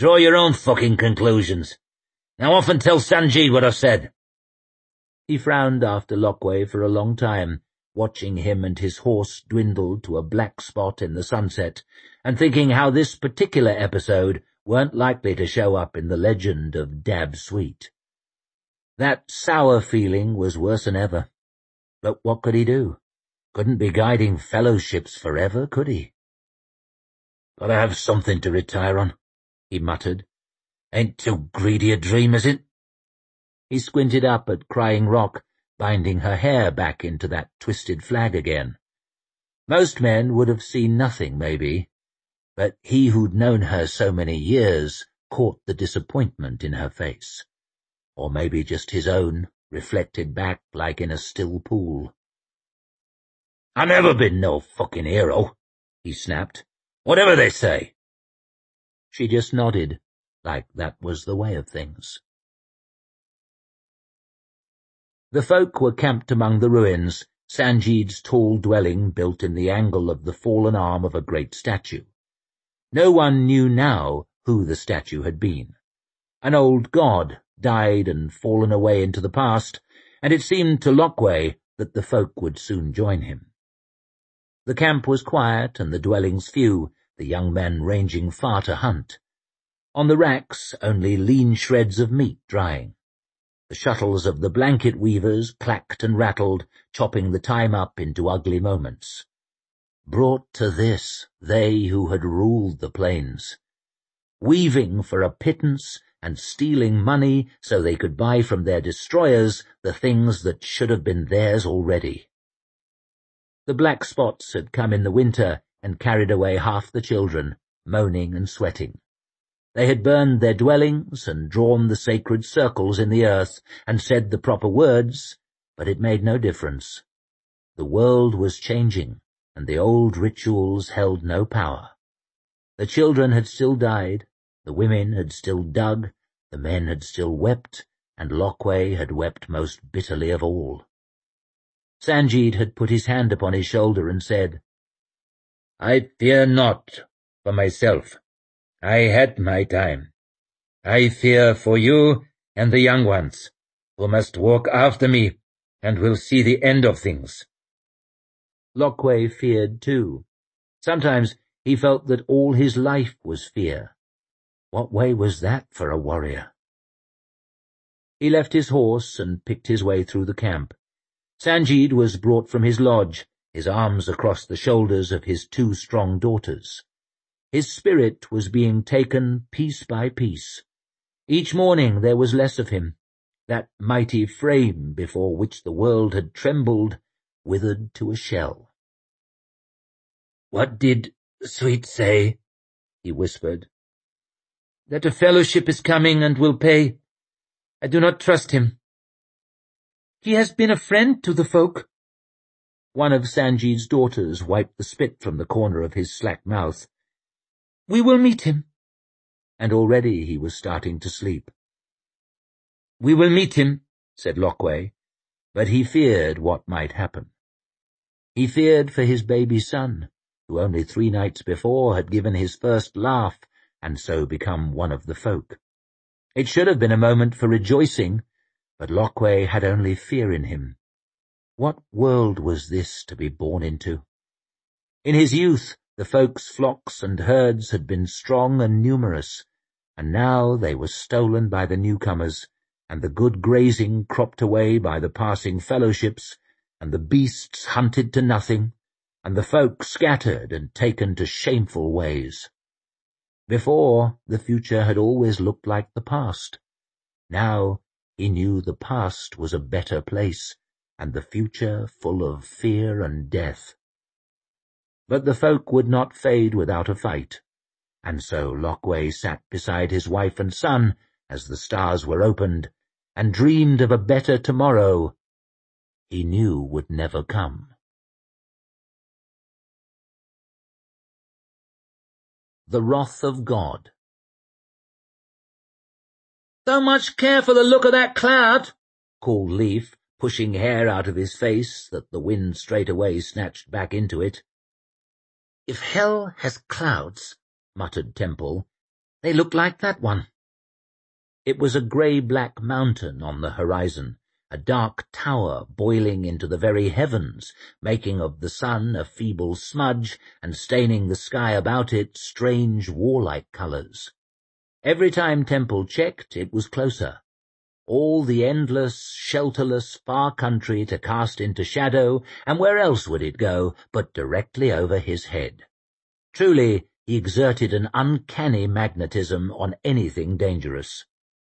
Draw your own fucking conclusions. Now off and tell Sanjeev what I've said. He frowned after Lockway for a long time, watching him and his horse dwindle to a black spot in the sunset, and thinking how this particular episode weren't likely to show up in the legend of Dab Sweet. That sour feeling was worse than ever. But what could he do? Couldn't be guiding fellowships forever, could he? Gotta have something to retire on, he muttered. Ain't too greedy a dream, is it? He squinted up at Crying Rock, binding her hair back into that twisted flag again. Most men would have seen nothing, maybe, but he who'd known her so many years caught the disappointment in her face. Or maybe just his own, reflected back like in a still pool. "I never been no fucking hero," he snapped. "Whatever they say." She just nodded, like that was the way of things. The folk were camped among the ruins, Sanjeev's tall dwelling built in the angle of the fallen arm of a great statue. No one knew now who the statue had been. An old god, died and fallen away into the past, and it seemed to Lockway that the folk would soon join him. The camp was quiet and the dwellings few, the young men ranging far to hunt. On the racks only lean shreds of meat drying. The shuttles of the blanket weavers clacked and rattled, chopping the time up into ugly moments. Brought to this, they who had ruled the plains. Weaving for a pittance and stealing money so they could buy from their destroyers the things that should have been theirs already. The black spots had come in the winter and carried away half the children, moaning and sweating. They had burned their dwellings and drawn the sacred circles in the earth and said the proper words, but it made no difference. The world was changing, and the old rituals held no power. The children had still died, the women had still dug, the men had still wept, and Lockway had wept most bitterly of all. Sanjeev had put his hand upon his shoulder and said, "I fear not for myself. I had my time. I fear for you and the young ones, who must walk after me and will see the end of things." Lockway feared too. Sometimes he felt that all his life was fear. What way was that for a warrior? He left his horse and picked his way through the camp. Sanjeev was brought from his lodge, his arms across the shoulders of his two strong daughters. His spirit was being taken piece by piece. Each morning there was less of him. That mighty frame before which the world had trembled, withered to a shell. "What did Sweet say?" he whispered. "That a fellowship is coming and will pay. I do not trust him. He has been a friend to the folk." One of Sanjeev's daughters wiped the spit from the corner of his slack mouth. "We will meet him." And already he was starting to sleep. "We will meet him," said Lockway, but he feared what might happen. He feared for his baby son, who only three nights before had given his first laugh and so become one of the folk. It should have been a moment for rejoicing, but Lockway had only fear in him. What world was this to be born into? In his youth, the folk's flocks and herds had been strong and numerous, and now they were stolen by the newcomers, and the good grazing cropped away by the passing fellowships, and the beasts hunted to nothing, and the folk scattered and taken to shameful ways. Before, the future had always looked like the past. Now he knew the past was a better place, and the future full of fear and death. But the folk would not fade without a fight, and so Lockway sat beside his wife and son as the stars were opened, and dreamed of a better tomorrow he knew would never come. The Wrath of God. "Don't much care for the look of that cloud," called Leaf, pushing hair out of his face that the wind straightway snatched back into it. "If hell has clouds," muttered Temple, They looked like that one. It was a grey-black mountain on the horizon, a dark tower boiling into the very heavens, making of the sun a feeble smudge and staining the sky about it strange warlike colours. Every time Temple checked, it was closer. All the endless, shelterless, far country to cast into shadow, and where else would it go but directly over his head? Truly, he exerted an uncanny magnetism on anything dangerous.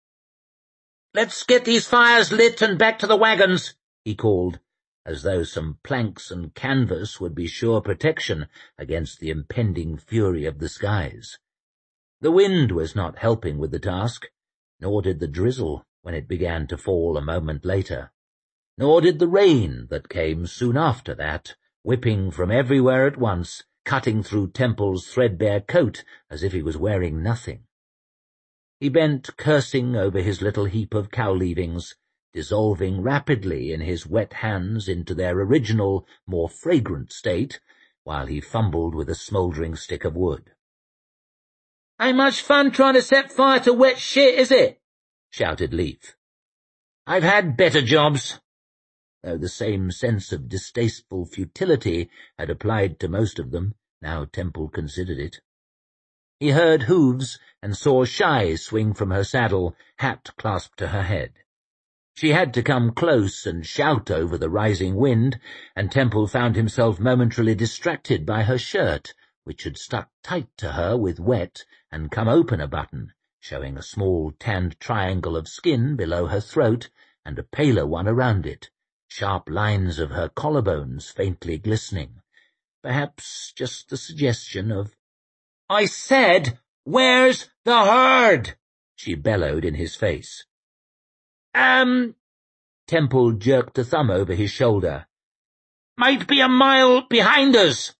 "Let's get these fires lit and back to the wagons," he called, as though some planks and canvas would be sure protection against the impending fury of the skies. The wind was not helping with the task, nor did the drizzle when it began to fall a moment later, nor did the rain that came soon after that, whipping from everywhere at once, cutting through Temple's threadbare coat as if he was wearing nothing. He bent cursing over his little heap of cow-leavings, dissolving rapidly in his wet hands into their original, more fragrant state, while he fumbled with a smouldering stick of wood. "Ain't much fun trying to set fire to wet shit, is it?" shouted Leaf. "I've had better jobs," though the same sense of distasteful futility had applied to most of them, now Temple considered it. He heard hooves and saw Shy swing from her saddle, hat clasped to her head. She had to come close and shout over the rising wind, and Temple found himself momentarily distracted by her shirt, which had stuck tight to her with wet and come open a button, showing a small tanned triangle of skin below her throat and a paler one around it, sharp lines of her collarbones faintly glistening, perhaps just the suggestion of— "I said, where's the herd?" she bellowed in his face. Um, Temple jerked a thumb over his shoulder. "Might be a mile behind us."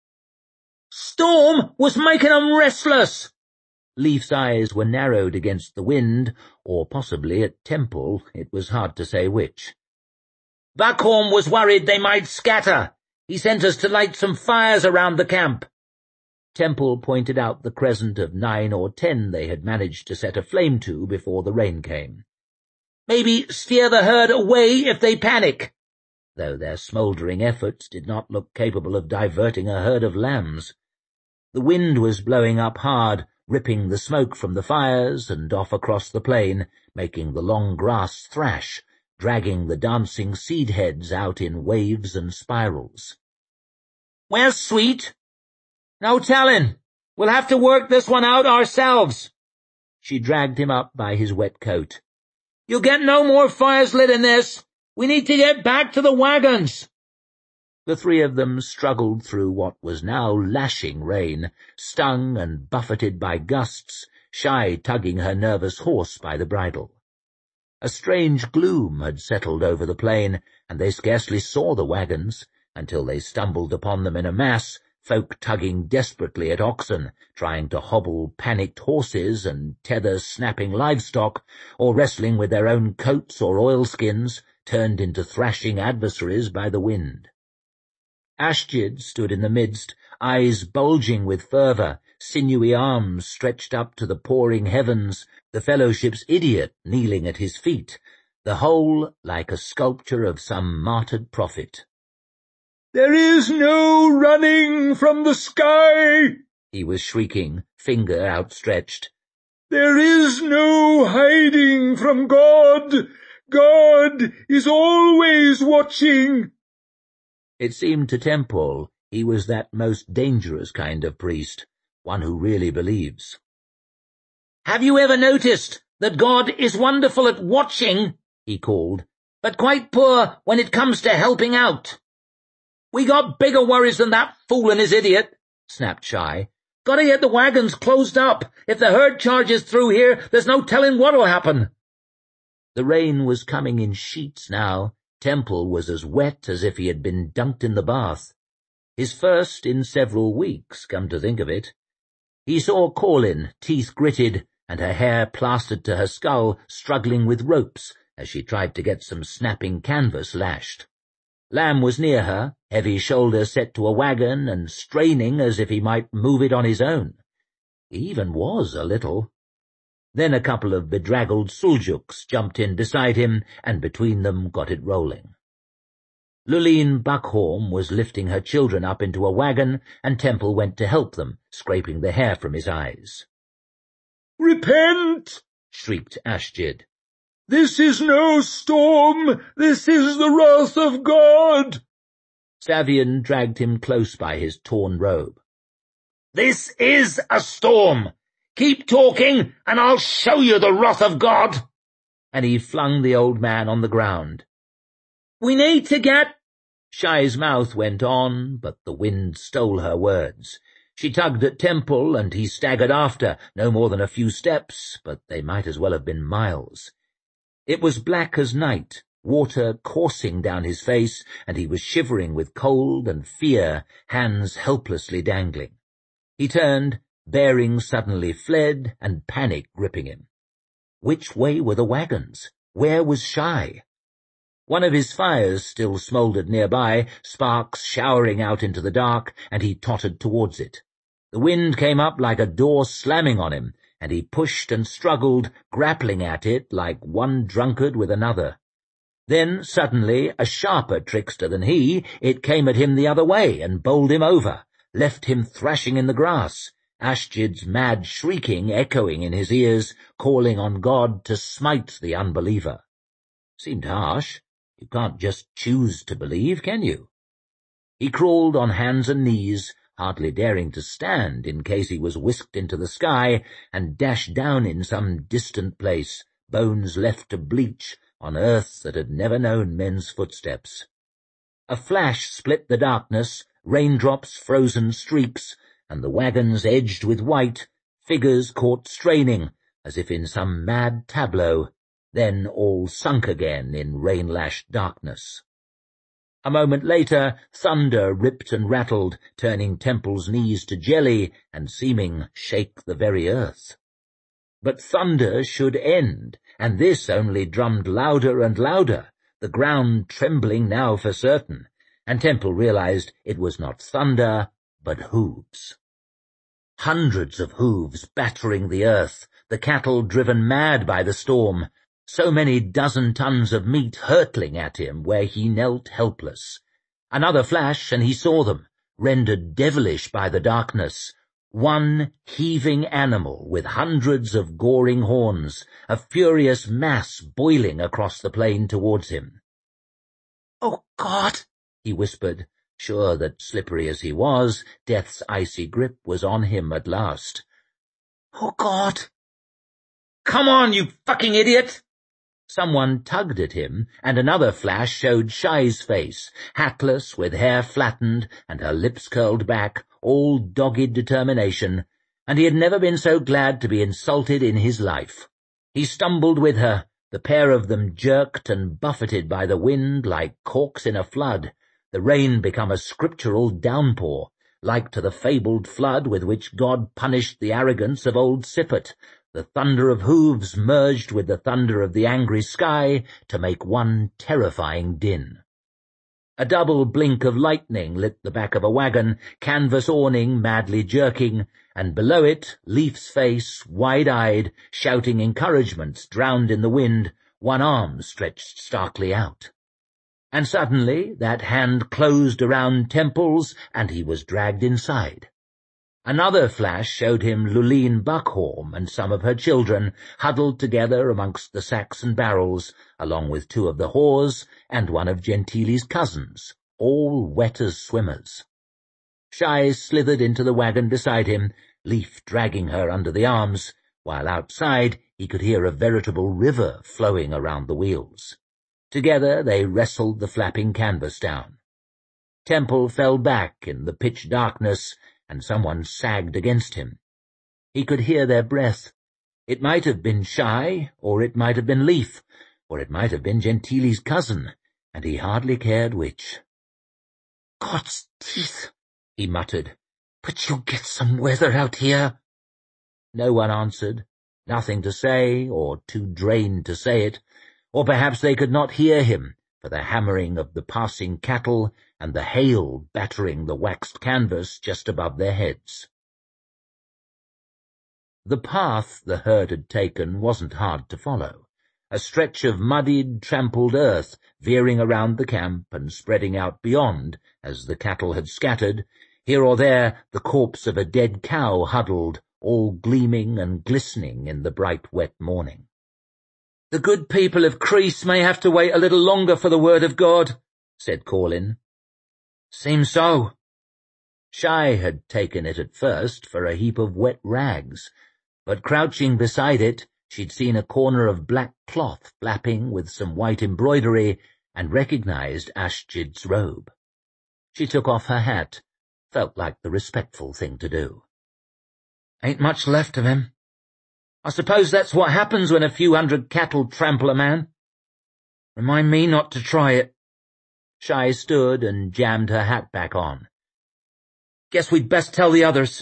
"Storm was making 'em restless." Leaf's eyes were narrowed against the wind, or possibly at Temple, it was hard to say which. "Buckhorn was worried they might scatter. He sent us to light some fires around the camp." Temple pointed out the crescent of nine or ten they had managed to set a flame to before the rain came. "Maybe steer the herd away if they panic," though their smouldering efforts did not look capable of diverting a herd of lambs. The wind was blowing up hard, ripping the smoke from the fires and off across the plain, making the long grass thrash, dragging the dancing seed heads out in waves and spirals. "Where's Sweet?" "No tellin'. We'll have to work this one out ourselves." She dragged him up by his wet coat. "You'll get no more fires lit in this. We need to get back to the wagons." The three of them struggled through what was now lashing rain, stung and buffeted by gusts, Shy tugging her nervous horse by the bridle. A strange gloom had settled over the plain, and they scarcely saw the wagons, until they stumbled upon them in a mass, folk tugging desperately at oxen, trying to hobble panicked horses and tether snapping livestock, or wrestling with their own coats or oilskins, turned into thrashing adversaries by the wind. Ashjid stood in the midst, eyes bulging with fervour, sinewy arms stretched up to the pouring heavens, the fellowship's idiot kneeling at his feet, the whole like a sculpture of some martyred prophet. "There is no running from the sky," he was shrieking, finger outstretched. "There is no hiding from God. God is always watching." It seemed to Temple he was that most dangerous kind of priest, one who really believes. "Have you ever noticed that God is wonderful at watching," he called, "but quite poor when it comes to helping out?" "We got bigger worries than that fool and his idiot," snapped Shy. "Gotta get the wagons closed up. If the herd charges through here, there's no telling what'll happen." The rain was coming in sheets now. Temple was as wet as if he had been dunked in the bath. His first in several weeks, come to think of it. He saw Corlin, teeth gritted, and her hair plastered to her skull, struggling with ropes as she tried to get some snapping canvas lashed. Lamb was near her, heavy shoulder set to a wagon and straining as if he might move it on his own. He even was a little. Then a couple of bedraggled Suljuks jumped in beside him, and between them got it rolling. Lurline Buckhorn was lifting her children up into a wagon, and Temple went to help them, scraping the hair from his eyes. "Repent!" shrieked Ashjid. "This is no storm! This is the wrath of God!" Savian dragged him close by his torn robe. "This is a storm! Keep talking, and I'll show you the wrath of God!" And he flung the old man on the ground. "We need to get—" Shai's mouth went on, but the wind stole her words. She tugged at Temple, and he staggered after, no more than a few steps, but they might as well have been miles. It was black as night, water coursing down his face, and he was shivering with cold and fear, hands helplessly dangling. He turned, bearing suddenly fled, and panic gripping him. Which way were the wagons? Where was Shai? One of his fires still smouldered nearby, sparks showering out into the dark, and he tottered towards it. The wind came up like a door slamming on him, and he pushed and struggled, grappling at it like one drunkard with another. Then, suddenly, a sharper trickster than he, it came at him the other way and bowled him over, left him thrashing in the grass, Ashjid's mad shrieking echoing in his ears, calling on God to smite the unbeliever. Seemed harsh. You can't just choose to believe, can you? He crawled on hands and knees, hardly daring to stand in case he was whisked into the sky, and dashed down in some distant place, bones left to bleach, on earth that had never known men's footsteps. A flash split the darkness, raindrops frozen streaks, and the wagons edged with white, figures caught straining, as if in some mad tableau, then all sunk again in rain-lashed darkness. A moment later, thunder ripped and rattled, turning Temple's knees to jelly and seeming shake the very earth. But thunder should end, and this only drummed louder and louder, the ground trembling now for certain, and Temple realized it was not thunder, but hooves. Hundreds of hooves battering the earth, the cattle driven mad by the storm, so many dozen tons of meat hurtling at him where he knelt helpless. Another flash, and he saw them, rendered devilish by the darkness. One heaving animal with hundreds of goring horns, a furious mass boiling across the plain towards him. "Oh, God!" he whispered, sure that, slippery as he was, death's icy grip was on him at last. "Oh, God!" "Come on, you fucking idiot!" Someone tugged at him, and another flash showed Shai's face, hatless, with hair flattened, and her lips curled back, all dogged determination, and he had never been so glad to be insulted in his life. He stumbled with her, the pair of them jerked and buffeted by the wind like corks in a flood, the rain become a scriptural downpour, like to the fabled flood with which God punished the arrogance of old Sippet. The thunder of hooves merged with the thunder of the angry sky to make one terrifying din. A double blink of lightning lit the back of a wagon, canvas awning madly jerking, and below it, Leif's face, wide-eyed, shouting encouragements drowned in the wind, one arm stretched starkly out. And suddenly that hand closed around Temple's, and he was dragged inside. Another flash showed him Lurline Buckhorn and some of her children, huddled together amongst the sacks and barrels, along with two of the whores and one of Gentili's cousins, all wet as swimmers. Shai slithered into the wagon beside him, Leif dragging her under the arms, while outside he could hear a veritable river flowing around the wheels. Together they wrestled the flapping canvas down. Temple fell back in the pitch darkness, and someone sagged against him. He could hear their breath. It might have been Shai, or it might have been Leif, or it might have been Gentili's cousin, and he hardly cared which. "God's teeth," he muttered. "But you'll get some weather out here." No one answered, nothing to say, or too drained to say it, or perhaps they could not hear him, for the hammering of the passing cattle and the hail battering the waxed canvas just above their heads. The path the herd had taken wasn't hard to follow, a stretch of muddied, trampled earth veering around the camp and spreading out beyond as the cattle had scattered, here or there the corpse of a dead cow huddled, all gleaming and glistening in the bright wet morning. "The good people of Crease may have to wait a little longer for the word of God," said Corlin. "Seems so." Shai had taken it at first for a heap of wet rags, but crouching beside it, she'd seen a corner of black cloth flapping with some white embroidery and recognized Ashjid's robe. She took off her hat, felt like the respectful thing to do. "Ain't much left of him. I suppose that's what happens when a few hundred cattle trample a man. Remind me not to try it." Shai stood and jammed her hat back on. "Guess we'd best tell the others."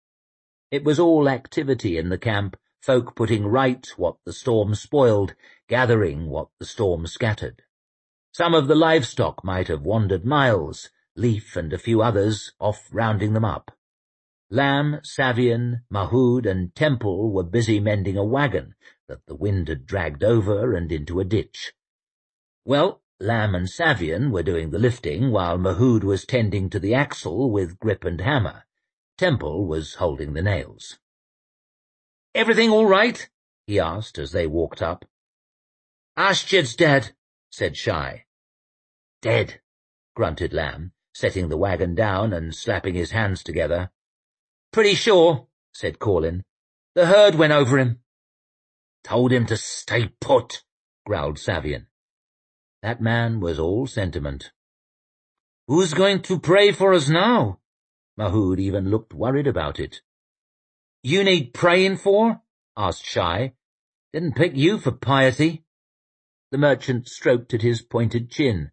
It was all activity in the camp, folk putting right what the storm spoiled, gathering what the storm scattered. Some of the livestock might have wandered miles, Leaf and a few others off rounding them up. Lamb, Savian, Mahood, and Temple were busy mending a wagon that the wind had dragged over and into a ditch. Well, Lamb and Savian were doing the lifting, while Mahood was tending to the axle with grip and hammer. Temple was holding the nails. "Everything all right?" he asked as they walked up. "Ashjid's dead," said Shai. "Dead," grunted Lamb, setting the wagon down and slapping his hands together. "Pretty sure," said Corlin. "The herd went over him." "Told him to stay put," growled Savian. That man was all sentiment. "Who's going to pray for us now?" Mahood even looked worried about it. "You need praying for?" asked Shai. "Didn't pick you for piety." The merchant stroked at his pointed chin.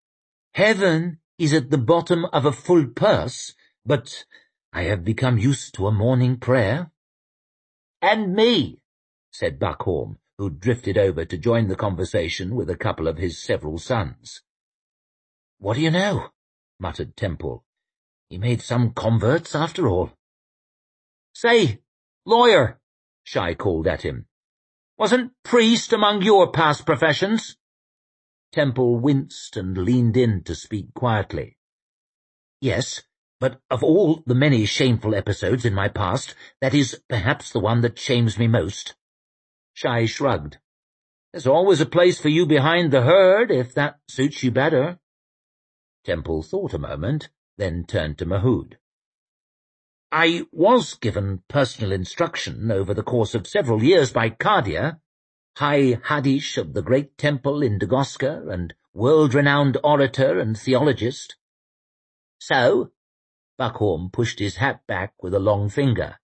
"Heaven is at the bottom of a full purse, but I have become used to a morning prayer." "And me," said Buckhorn, who drifted over to join the conversation with a couple of his several sons. "What do you know?" muttered Temple. "He made some converts after all." "Say, lawyer," Shai called at him. "Wasn't priest among your past professions?" Temple winced and leaned in to speak quietly. "Yes, but of all the many shameful episodes in my past, that is perhaps the one that shames me most." Shai shrugged. "There's always a place for you behind the herd, if that suits you better." Temple thought a moment, then turned to Mahood. "I was given personal instruction over the course of several years by Kadia, High Hadish of the great temple in Dagoska and world-renowned orator and theologist." "So?" Buckhorn pushed his hat back with a long finger.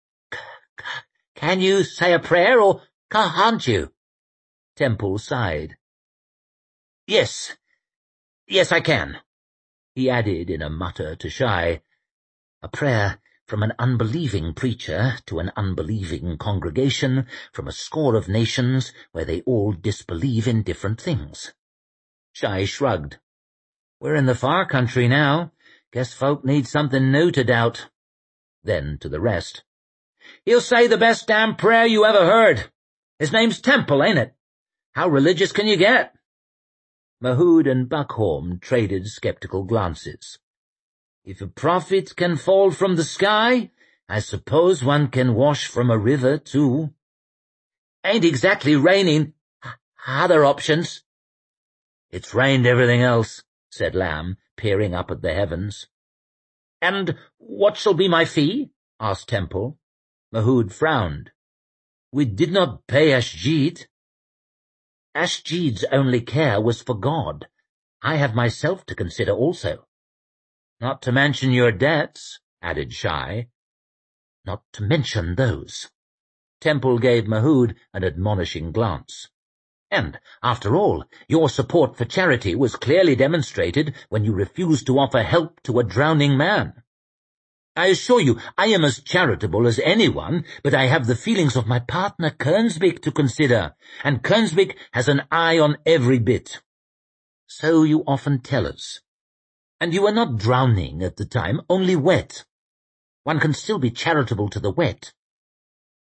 "Can you say a prayer, or can't you?" Temple sighed. "Yes, yes I can," he added in a mutter to Shai. "A prayer from an unbelieving preacher to an unbelieving congregation from a score of nations where they all disbelieve in different things." Shai shrugged. "We're in the far country now. Guess folk need something new to doubt." Then to the rest. "He'll say the best damn prayer you ever heard. His name's Temple, ain't it? How religious can you get?" Mahood and Buckhorn traded skeptical glances. "If a prophet can fall from the sky, I suppose one can wash from a river, too." "Ain't exactly raining. Other options." "It's rained everything else," said Lamb, peering up at the heavens. "And what shall be my fee?" asked Temple. Mahood frowned. "We did not pay Ashjid." "Ashjid's only care was for God. I have myself to consider also." "Not to mention your debts," added Shai. "Not to mention those." Temple gave Mahood an admonishing glance. "And, after all, your support for charity was clearly demonstrated when you refused to offer help to a drowning man. I assure you I am as charitable as anyone, but I have the feelings of my partner Kernsbeck to consider, and Kernsbeck has an eye on every bit." "So you often tell us. And you were not drowning at the time, only wet. One can still be charitable to the wet."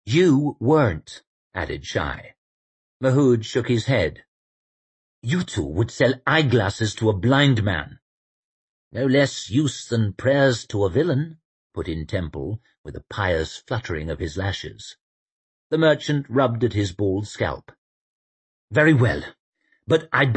You weren't, added Shai. Mahood shook his head. You two would sell eyeglasses to a blind man. No less use than prayers to a villain, put in Temple, with a pious fluttering of his lashes. The merchant rubbed at his bald scalp. Very well, but I'd